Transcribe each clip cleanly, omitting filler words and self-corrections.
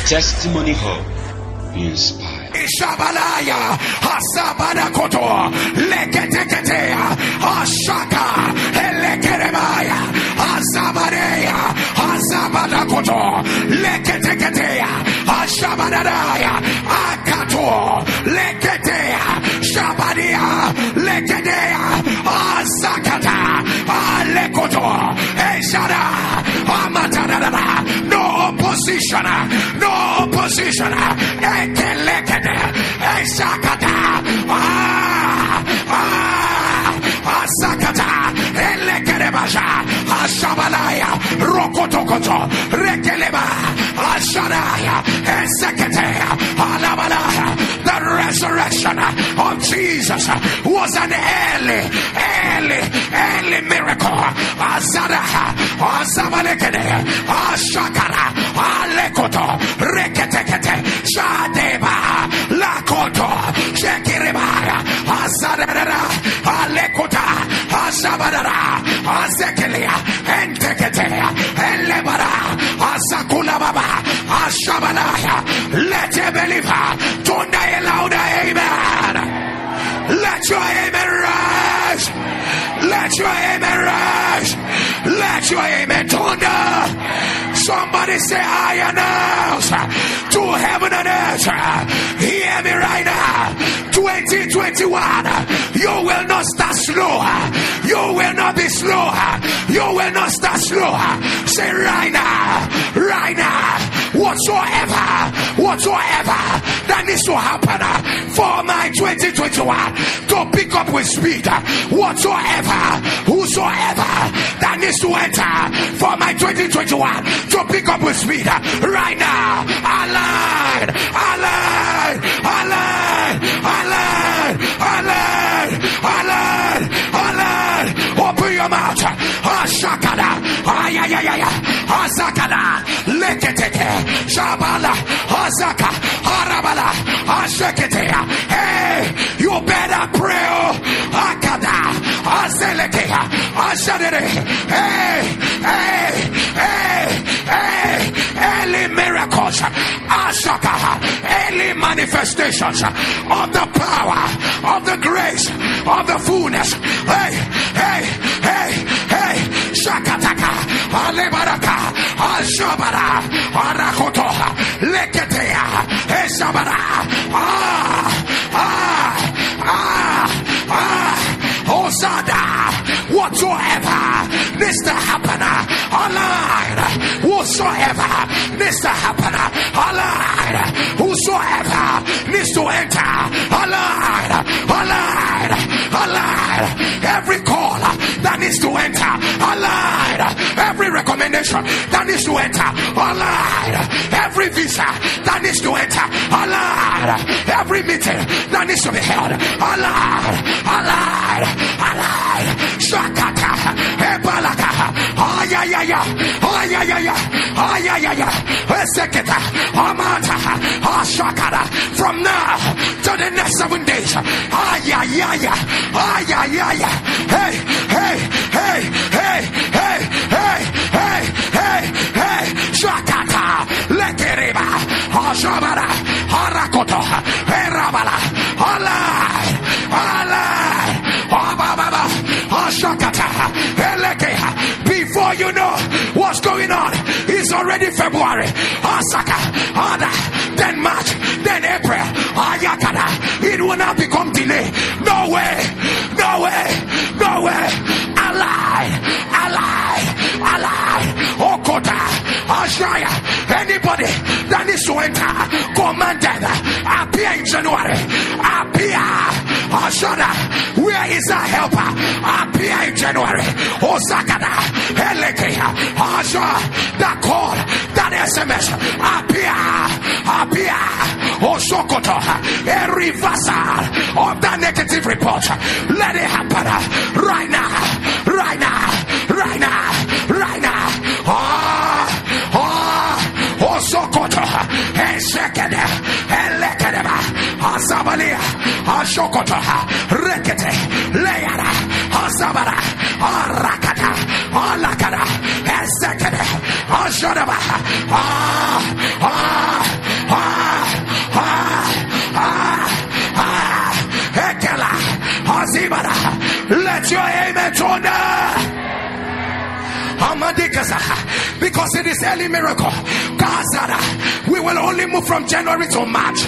Testimony Hub. Be inspired. Ishabalaya, Hasabanakoto, Leketeketea, Ashaka, Elekeremaya, Hasabadeya, Hasabanakoto, Leketeketea, Ashabanadaya, Akato, Leketea, Shabadia, Lekedea, Asakata, Alekoto, Eshada, Amatanada, no opposition, no opposition, Ekelekede, Eshakata, Asakata, Elekerebaja, Ashabalaya, Rokotokoto, Rekeleba, Ashadaya, Eseketea, Alabalaya. The resurrection of Jesus was an early miracle. Azadaha, Azabalekede, Ashakara, Alekoto, Reketekete, Shadeba, Lakoto, Shekiribaya, Azadara, Alekota, Azabadara, Azekelia, Enteketea, Elebara, Azakula Baba, Ashabalaya. Let your believer turn a louder amen. Let your amen rise. Let your amen rise. Let your amen thunder. Somebody say, I announce to heaven and earth. Hear me right now. 2021, you will not start slow. You will not be slow. You will not start slow. Say right now, right now. Whatsoever that needs to happen for my 2021 to pick up with speed. Whosoever that needs to enter for my 2021 to pick up with speed right now. Align. Open your mouth. Ashakada. Azakada. Leketeke. Shabala. Azaka. Arabala. Asheketea. Hey, you better pray. Akada. Azelekea. Ashadere. Hey. Early miracles. Ashaka. Early manifestations of the power, of the grace, of the fullness. Hey. Shakataka. Alebaraka. Ashabara. Arakotoha. Leketea. Eshabara. Osada. Whatsoever needs to happen, align. Whatsoever needs to happen, align. Whosoever needs to enter, align. Every call that needs to enter, align. Every recommendation that needs to enter, align. Every visa that needs to enter, align. Every meeting that needs to be held, align. Shakata, Ebalaka, Eseketa, Amata, Ashakara. From now to the next 7 days, hey, Shakata, Lekereba, Ashabara, Harakoto, Erabala, Alai, Ashakata, Elekea. Before you know what's going on, it's already February. Asaka, Ada, then March, then April. Ayakada, it will not become delay. No way. Alive. Okota, Ashaya. Anybody that needs to enter, commanded, appear in January. Appear. Ashada, where is our helper? Appear in January. Osakada, Elekea, Asha, that call, that SMS. Appear. Osokoto, a reversal of that negative report. Let it happen right now. Osokoto, Esekede, Elekedeba, Azabalia, Ashokoto, Rekete, Leara, Azabara, Arakata, Alakada, Esekede, Ashadaba, Let your amen thunder. Because it is early miracle. We will only move from January to March.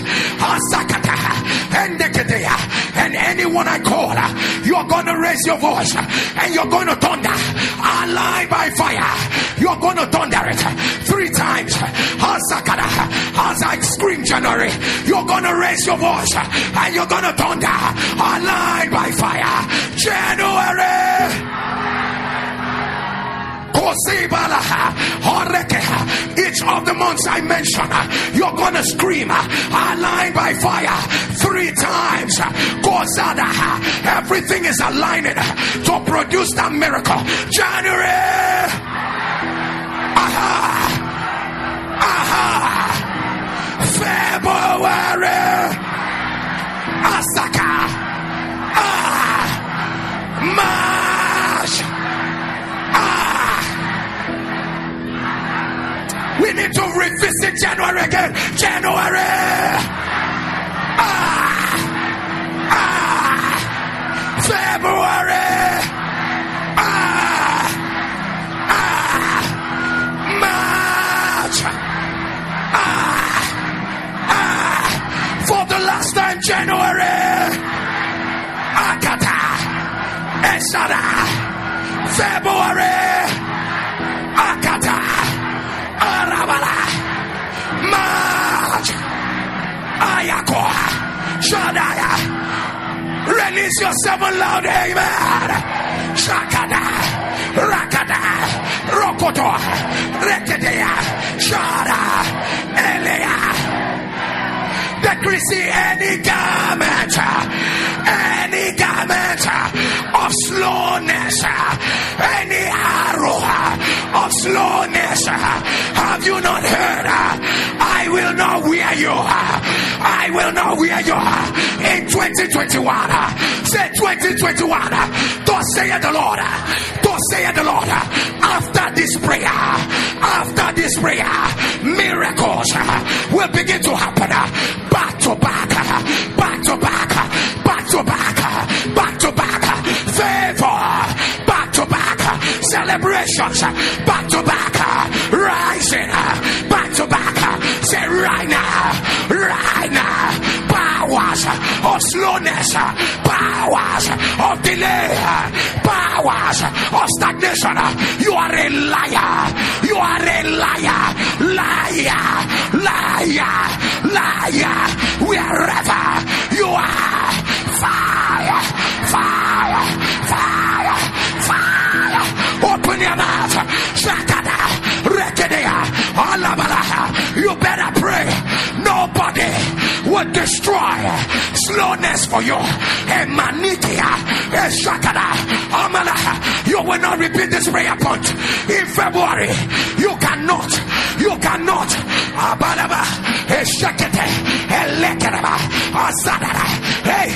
And anyone I call, you're going to raise your voice and you're going to thunder. Align by fire. You're going to thunder it 3 times. As I scream January, you're going to raise your voice and you're going to thunder. Align by fire. January. Each of the months I mention, you're gonna scream align by fire 3 times. Everything is aligning to produce that miracle. January. February. Asaka. March. We need to revisit January again. January. February. March. For the last time, January. Akata. Esada. February. Akata. Arabala. March. Ayako. Shadaya. Release yourself loud, amen. Shakada. Rakada. Rokoto. Rekedea. Shada. Elea. Decrease any garment of slowness, any arrow of slowness. Have you not heard? I will not wear you. I will not wear you in 2021. Say 2021. Thus saith the Lord. Thus saith the Lord. After this prayer, miracles will begin to happen. Back to back. Favor. Back to back. Celebrations. Back to back. Rising. Back to back. Say right now. Powers of slowness. Powers of delay. Powers of stagnation. You are a liar. You are a liar. Wherever you are, fire. Open your mouth. Shakada. Rekedea. Alabala. You better pray. Nobody will destroy slowness for you. Emanikia. Shakada. Amala. You will not repeat this prayer point in February. You cannot. Abalaba. Shakete. Elekeraba. Asadara. Hey.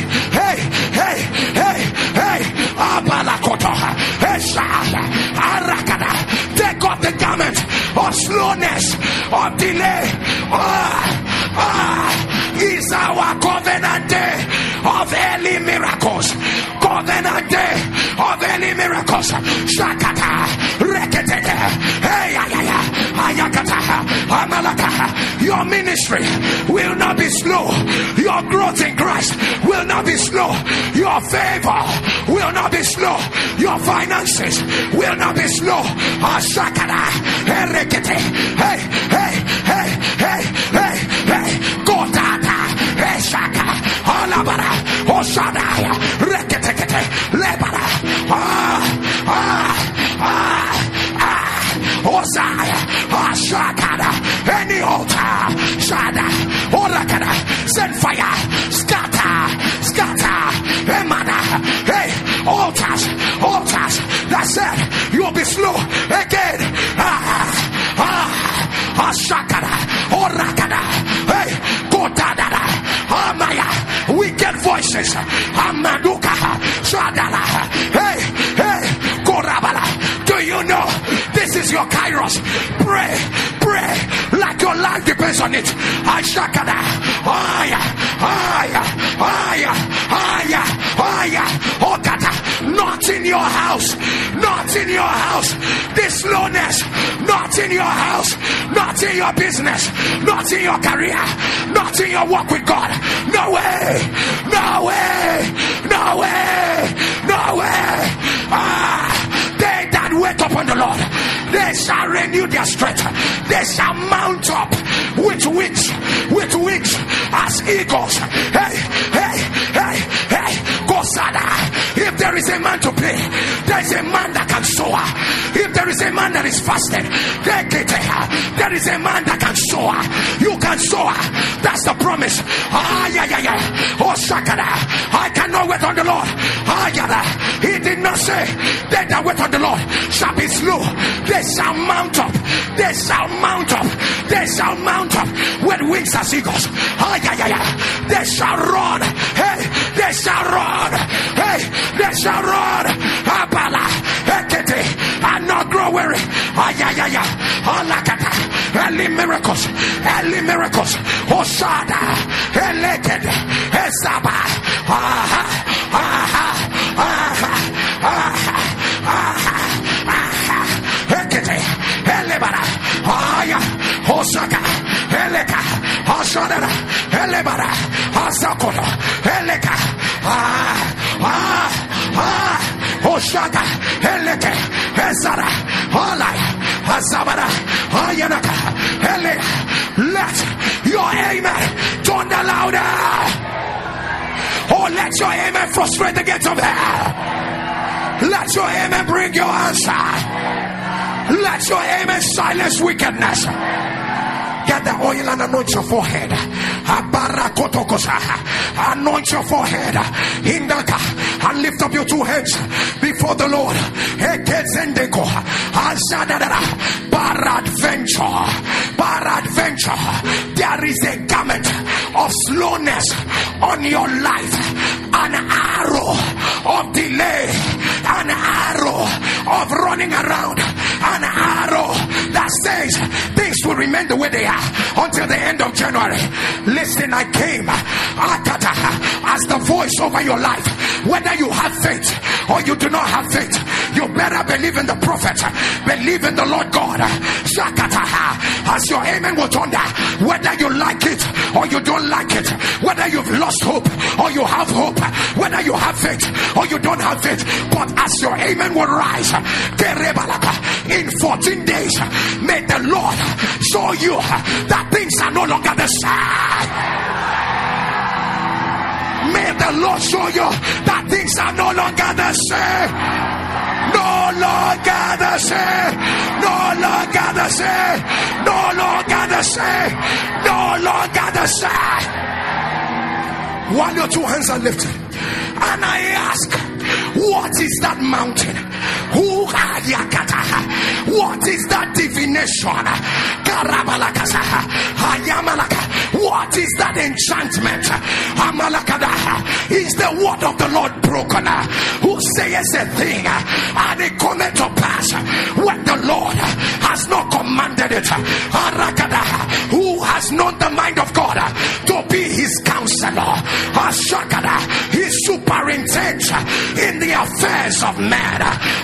Abalakoto. Arakada. Take off the garment of slowness, of delay. Is our covenant day of early miracles. Covenant day of early miracles. Shakata. Rekete. Hey. Ayakata. Amalaka. Your ministry will not be slow. Your growth in Christ will not be slow. Your favor will not be slow. Your finances will not be slow. Ashakada. Rekete. Hey. Go tata. Shaka. Alabara. Oshadaya. Rekete. Lebara. Osaya. Ashakada. Any altar. Shada. Orakada. Send fire. Scatter. Emana. Hey. Altars. That said, you'll be slow again. Ashakada. Orakada. Hey. Kotadada. Amaya. Wicked voices. Amaduka. Shadala. Hey. Korabala. Do you know this is your Kairos? Pray like your life life depends on it. I shakada. Not in your house. Not in your house. This slowness. Not in your house. Not in your business. Not in your career. Not in your walk with God. No way. No way. No way. No way. They that wait upon the Lord, they shall renew their strength. They shall mount up with wings as eagles. Hey, hey, hey, hey, Gosada. If there is a man to pay, there is a man that can soar. If there is a man that is fasted, there is a man that can soar. You can soar. That's the promise. Oh, Shakada. I cannot wait on the Lord. He did not say they that wait on the Lord shall be slow. They shall mount up. They shall mount up. They shall mount up with wings as eagles. They shall run. Hey, they shall run. Hey, they shall run. Abala, Ekete, and not grow weary. Early miracles. Early miracles. Osada, Eleked, Esaba. Ekete, Elebara. Osaka, Eleka, Osadara, Elebara, Osakoto, Eleka, Osaka, Eleke, Ezara, Olai, Azabara, Ayanaka, Ele. Let your amen thunder louder. Oh, let your amen frustrate the gates of hell. Let your amen bring your answer. Let your amen silence wickedness. Get the oil and anoint your forehead. Anoint your forehead. And lift up your two hands before the Lord. Peradventure, there is a garment of slowness on your life. An arrow of delay. An arrow of running around. An arrow that says things will remain the way they are until the end of January. Listen, I came as the voice over your life. Whether you have faith or you do not have faith, you better believe in the prophet. Believe in the Lord God. As your amen will thunder, whether you like it or you don't like it, whether you've lost hope or you have hope, whether you have faith or you don't have faith, but as your amen will rise in 14 days, may the Lord show you that things are no longer the same. May the Lord show you that things are no longer the same. No longer the same. No longer the same. No longer the same. No longer the same. While your two hands are lifted, and I ask, what is that mountain? What is that divination? What is that enchantment? Is the word of the Lord broken? Who says a thing and it cometh to pass when the Lord has not commanded it? Who has known the mind of God to be his counselor? He superintends in the affairs of man.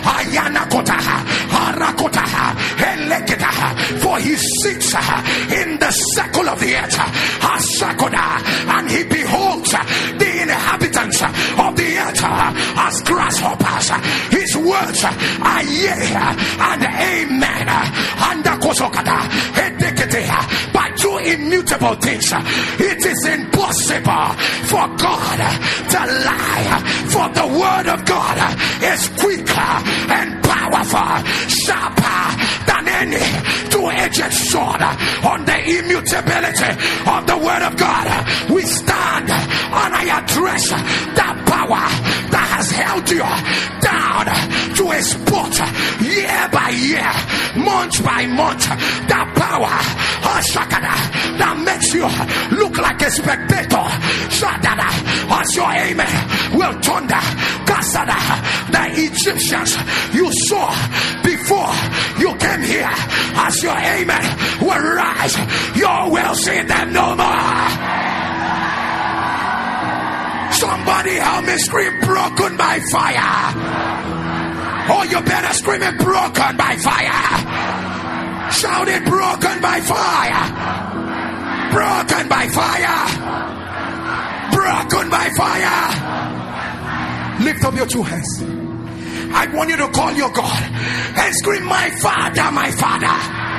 For he sits in the circle of the earth, and he beholds the inhabitants of the earth as grasshoppers. His words are yea and amen. By two immutable things, it is impossible for God to lie. For the word of God is quicker and powerful, sharper than any two-edged sword. On the immutability of the word of God, we stand and I address that power that has held you down to a spot year by year, month by month. That power that makes you look like a spectator. As your amen will thunder, the Egyptians you saw before you came here, as your amen will rise, you will see them no more. Somebody help me scream broken by fire. Oh, you better scream it broken by fire. Shout it broken by fire. Broken by fire. Broken by fire. Lift up your two hands. I want you to call your God and scream, my Father, my Father.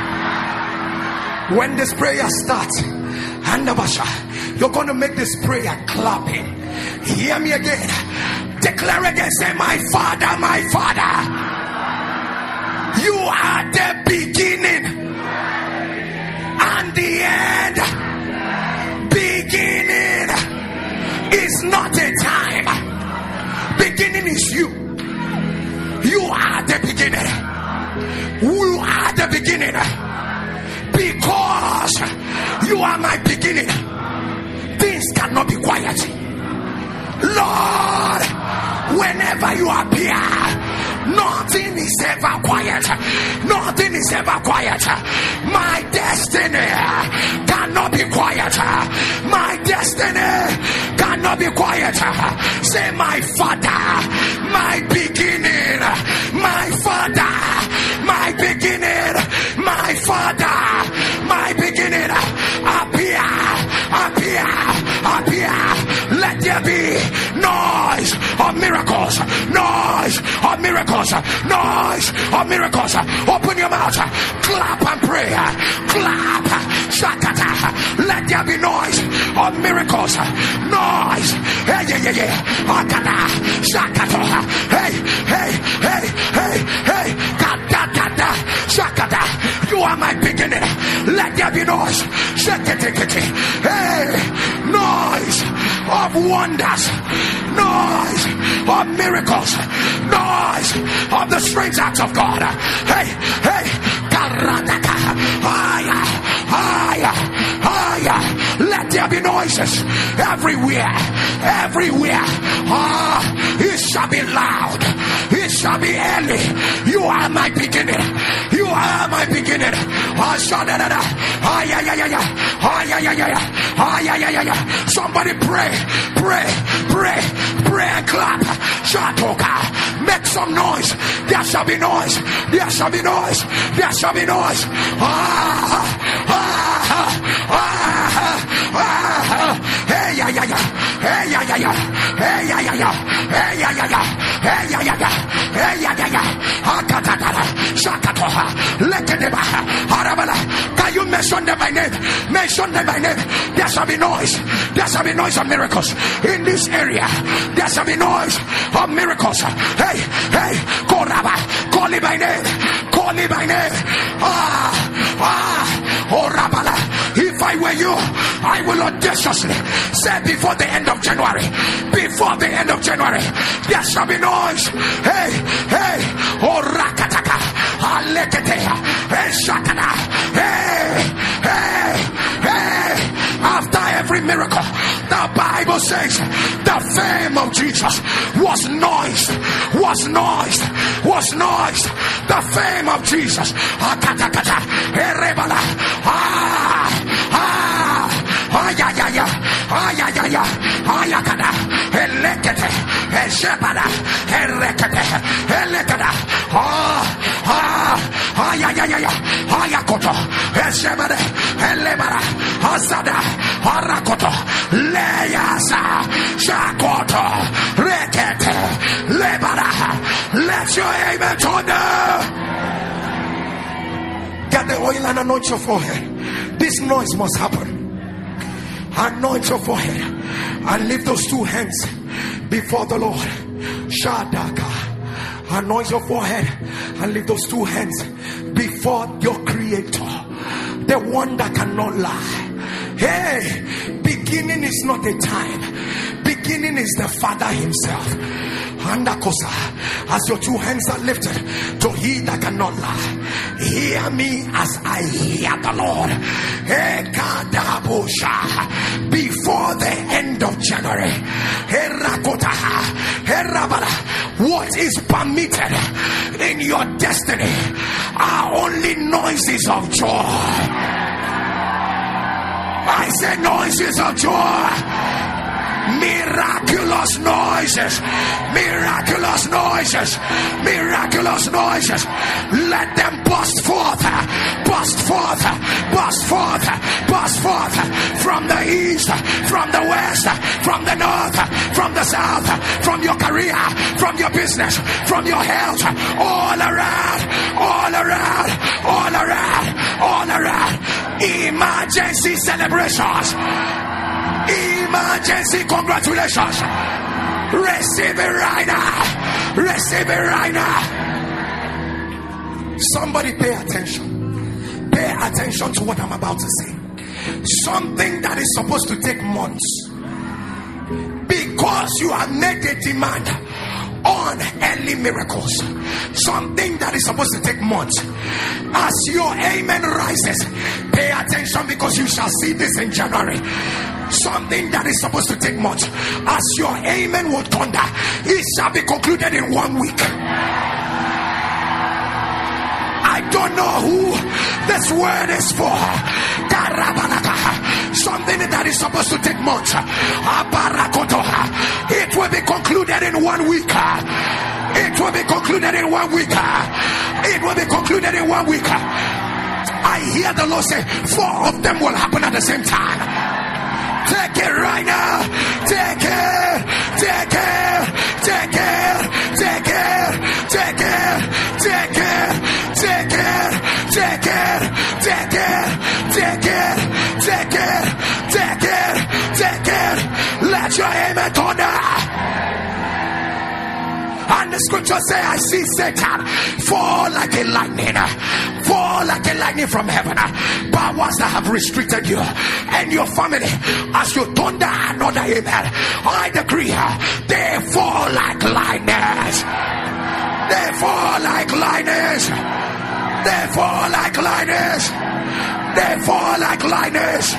When this prayer starts, you're going to make this prayer clapping. Hear me again. Declare again. Say, my Father, my Father. You are the beginning and the end. Beginning is not a time. Beginning is you. You are the beginning. You are the beginning. Because you are my beginning, things cannot be quiet. Lord, whenever you appear, nothing is ever quiet. Nothing is ever quiet. My destiny cannot be quiet. My destiny cannot be quiet. Say, my Father, my beginning. My Father, my beginning. My Father, my beginning. Appear, appear, appear. Let there be noise of miracles. Noise of miracles. Noise of miracles. Open your mouth. Clap and pray. Clap. Shakata. Let there be noise of miracles. Noise. Hey, yeah, yeah, yeah. Akata. Shakata. Hey, hey, hey, hey, hey. Kata, kata. Shakata. You are my beginning. Let there be noise. Shakata. Hey, noise of wonders, noise of miracles, noise of the strange acts of God. Hey, hey, karataka, higher, higher, higher. Let there be noises everywhere, everywhere. It shall be loud, it shall be early. You are my beginning. You are my beginning. Somebody pray, pray, pray, pray and clap. Shatoka, make some noise. There shall be noise. There shall be noise. There shall be noise. Hey, yeah, yeah, yeah. Hey, yeah, yeah, yeah. Hey, yeah, yeah, yeah. Hey, yeah, yeah, yeah. Hey, yeah, yeah, yeah. Hey, yeah, yeah, yeah. Hakatata, Shakatoha, Lekedeba, Harabala. Can you mention them by name? Mention them by name. There shall be noise. There shall be noise of miracles in this area. There shall be noise of miracles. Hey, hey, Koraba, call me by name. Call me by name. Orabala. If I were you, I will audaciously say before the end of January, before the end of January, there shall be noise. Hey, hey, Orakataka, Aleketea, hey, Shakana, hey, hey, hey. After every miracle, the Bible says the fame of Jesus was noised, was noised, was noised. The fame of Jesus. Let your amen thunder. Get the oil and anoint your forehead. This noise must happen. Anoint your forehead and lift those two hands before the Lord. Shadaka. Anoint your forehead and lift those two hands before your Creator, the one that cannot lie. Hey, beginning is not a time. Beginning is the Father Himself. As your two hands are lifted to He that cannot lie, hear me as I hear the Lord. Before the end of January, what is is permitted in your destiny are only noises of joy. I said noises of joy. Miraculous noises, miraculous noises, miraculous noises. Let them burst forth, burst forth, burst forth, burst forth from the east, from the west, from the north, from the south, from your career, from your business, from your health, all around, all around, all around, all around. Emergency celebrations. Emergency congratulations. Receive it right now. Receive it right now. Somebody pay attention. Pay attention to what I'm about to say. Something that is supposed to take months, because you have made a demand on early miracles. Something that is supposed to take months, as your amen rises, pay attention, because you shall see this in January. Something that is supposed to take months, as your amen will thunder, it shall be concluded in 1 week. I don't know who this word is for. Something that is supposed to take months, it will be concluded in 1 week. It will be concluded in 1 week. It will be concluded in 1 week. I hear the Lord say 4 of them will happen at the same time. Take it right now. Take it. Take it. Take it. Take it. Take it. Take it. Take it. Take it. Take it. Take it. Take it. Take it. Take it. Let your amen thunder. And the scripture say, I see Satan fall like a lightning, fall like a lightning from heaven. Powers that have restricted you and your family, as you thunder another amen, I decree they fall like lightnings. They fall like lightnings. They fall like lightnings. They fall like lightnings.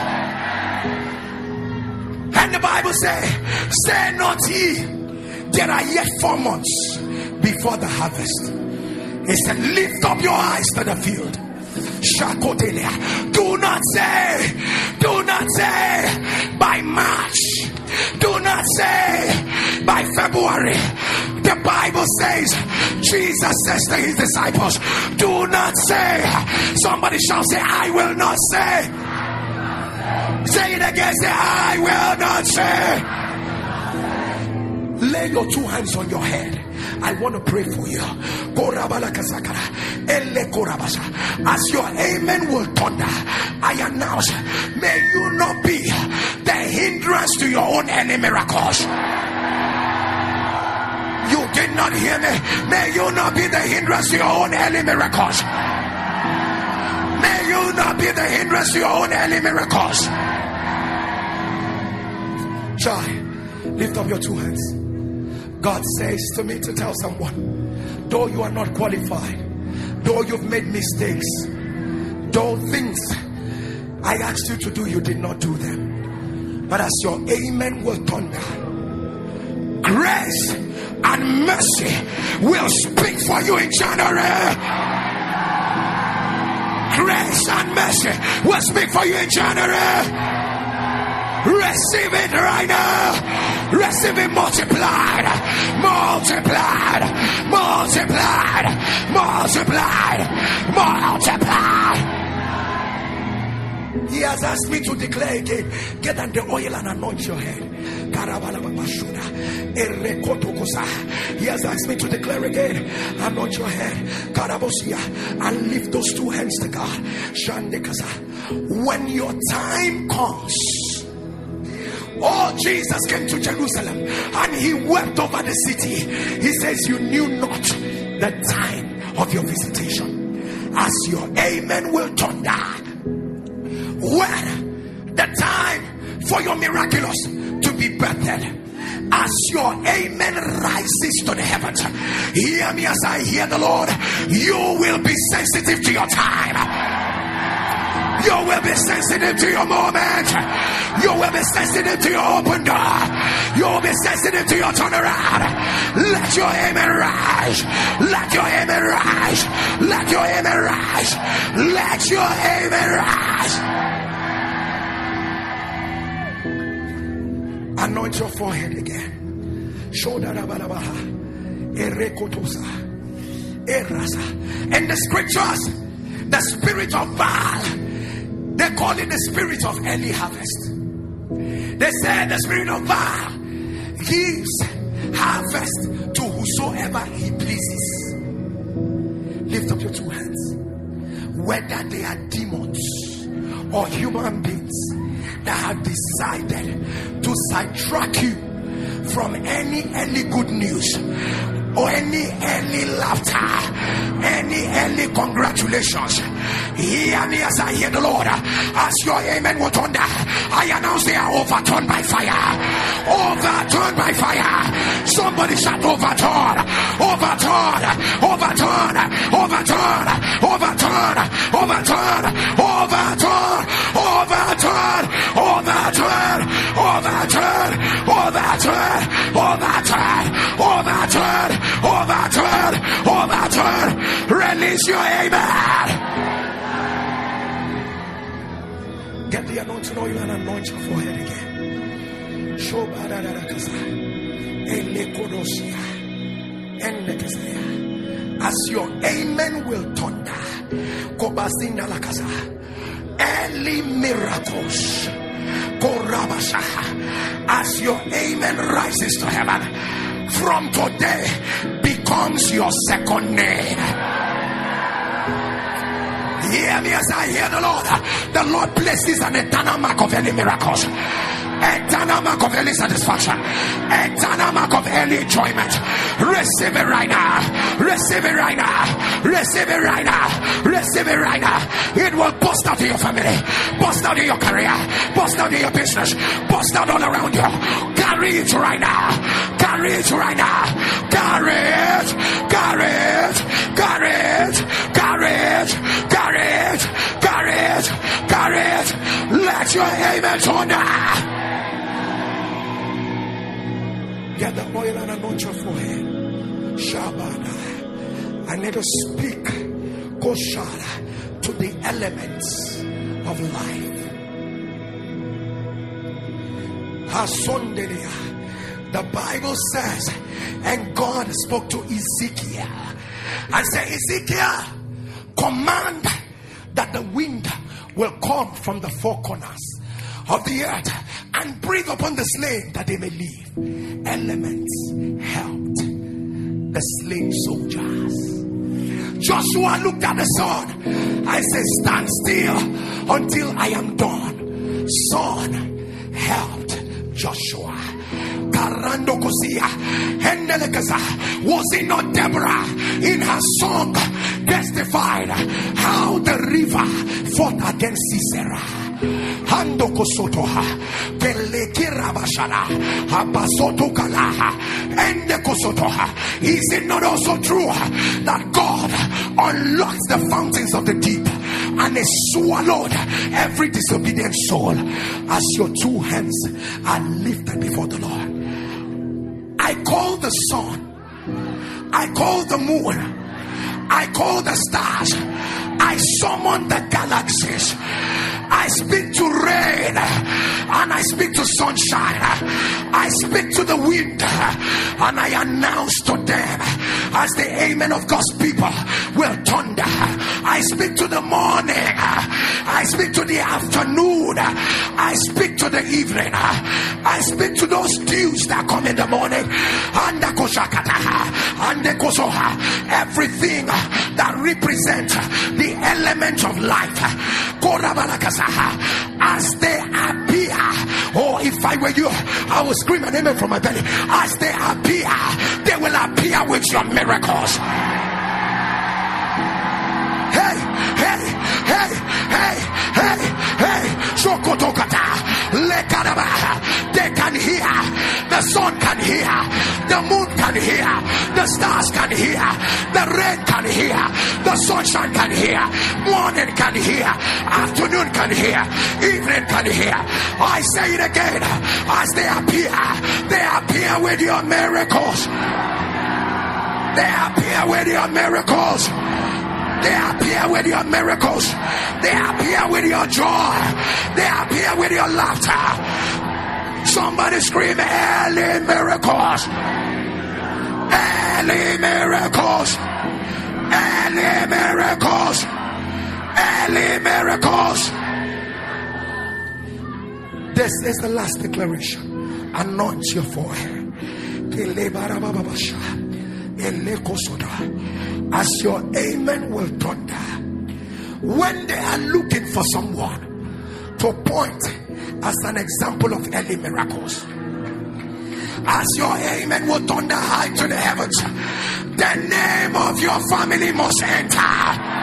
And the Bible say, say not ye, there are yet 4 months before the harvest. He said, lift up your eyes to the field. Do not say by March. Do not say by February. The Bible says, Jesus says to his disciples, do not say. Somebody shall say, I will not say. Say it again, say, I will not say. Lay your 2 hands on your head. I want to pray for you. As your amen will thunder, I announce, may you not be the hindrance to your own early miracles. You did not hear me. May you not be the hindrance to your own early miracles. May you not be the hindrance to your own early miracles. Child, lift up your 2 hands. God says to me to tell someone, though you are not qualified, though you've made mistakes, though things I asked you to do, you did not do them, but as your amen will thunder, grace and mercy will speak for you in January. Grace and mercy will speak for you in January. Receive it right now. Receive it multiplied, multiplied, multiplied, multiplied, multiplied. He has asked me to declare again, get on the oil and anoint your head. He has asked me to declare again, anoint your head, and lift those 2 hands to God. When your time comes, oh, Jesus came to Jerusalem and he wept over the city. He says, you knew not the time of your visitation. As your amen will thunder, when the time for your miraculous to be birthed, as your amen rises to the heavens, hear me as I hear the Lord, you will be sensitive to your time. You will be sensitive to your moment. You will be sensitive to your open door. You will be sensitive to your turnaround. Let your amen rise. Let your amen rise. Let your amen rise. Let your amen rise. Anoint your forehead again. In the scriptures, the spirit of Baal, they call it the spirit of early harvest. They said the spirit of Baal gives harvest to whosoever he pleases. Lift up your two hands. Whether they are demons or human beings that have decided to sidetrack you from any early good news or any early laughter, any early congratulations, hear me as I hear the Lord. As your amen will thunder, I announce they are overturned by fire. Overturned by fire. Somebody shout overturn. Overturn. Overturn. Overturn. Overturn. Overturn. Overturn. Overturn. Overturn. Overturn. Overturn. Overturn. Overturn. Overturn. Overturn. Release your amen. Get the anointing oil and anoint your forehead again. As your amen will thunder, early miracles. As your amen rises to heaven, from today becomes your second name. Hear me as I hear the Lord. The Lord places an eternal mark of early miracles, eternal mark of early satisfaction, eternal mark of early enjoyment. Receive it right now. Receive it right now. Receive it right now. Receive it right now. It will burst out in your family, burst out in your career, burst out in your business, burst out all around you. Carry it right now. Carry it right now. Carry it. Carry it. Carry it. Carry it. Carry it. Carry it. Carry it. Let your amen thunder. Get the oil and anoint your forehead. Shabana. I need to speak Koshara to the elements of life. Hasondelia. The Bible says, and God spoke to Ezekiel and said, Ezekiel, command that the wind will come from the four corners of the earth and breathe upon the slain that they may live. Elements helped the slain soldiers. Joshua looked at the sun and said, stand still until I am done. Sun helped Joshua. Was it not Deborah in her song testified how the river fought against Sisera? Is it not also true that God unlocks the fountains of the deep and is swallowed every disobedient soul? As your two hands are lifted before the Lord, I call the sun, I call the moon, I call the stars, I summon the galaxies, I speak to rain and I speak to sunshine, I speak to the wind and I announce to them as the amen of God's people will thunder. I speak to the morning, I speak to the afternoon, I speak to the evening, I speak to those dews that come in the morning, and everything that represents the element of life, as they appear. Oh, if I were you, I would scream an amen from my belly. As they appear, they will appear with your miracles. Hey, hey, hey, hey, hey, hey, Shokotokata, Lekaraba. They can hear The sun can hear, the moon can hear, the stars can hear, the rain can hear, the sunshine can hear, morning can hear, afternoon can hear, evening can hear. I say it again, as they appear with your miracles. They appear with your miracles. They appear with your miracles. They appear with your joy. They appear with your laughter. Somebody scream, early miracles. Early miracles. Early miracles. Early miracles. This is the last declaration. Anoint your forehead. As your amen will thunder, when they are looking for someone to point as an example of early miracles, as your amen will thunder high to the heavens, the name of your family must enter.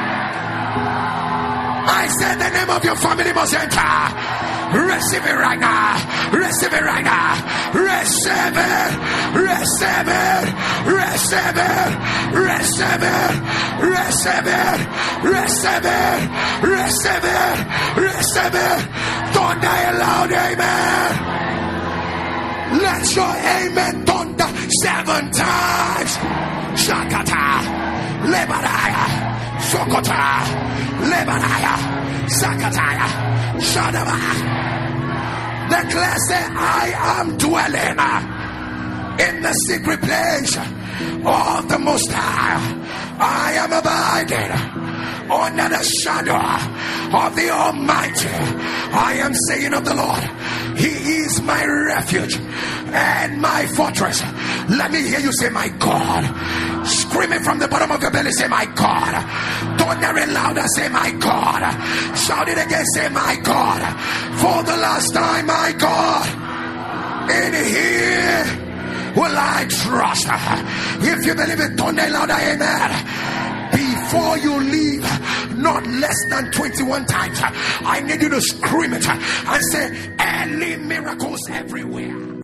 I said the name of your family must enter. Receive it right now. Receive it right now. Receive it. Receive it. Receive it. Receive it. Receive it. Receive it. Receive it. Receive it. Thunder a loud amen. Let your amen thunder 7 times. Shakata. Lebanaya. Sokota. Lebanaya. Sakataya. Shadaba. Declare, say, I am dwelling in the secret place of the Most High. I am abiding under the shadow of the Almighty. I am saying of the Lord, He is my refuge and my fortress. Let me hear you say, my God. Screaming from the bottom of your belly, say, my God. Thundering louder, say, my God. Shout it again, say, my God. For the last time, my God. In here will I trust. If you believe it, thunder louder, amen. Before you leave, not less than 21 times, I need you to scream it and say, early miracles everywhere.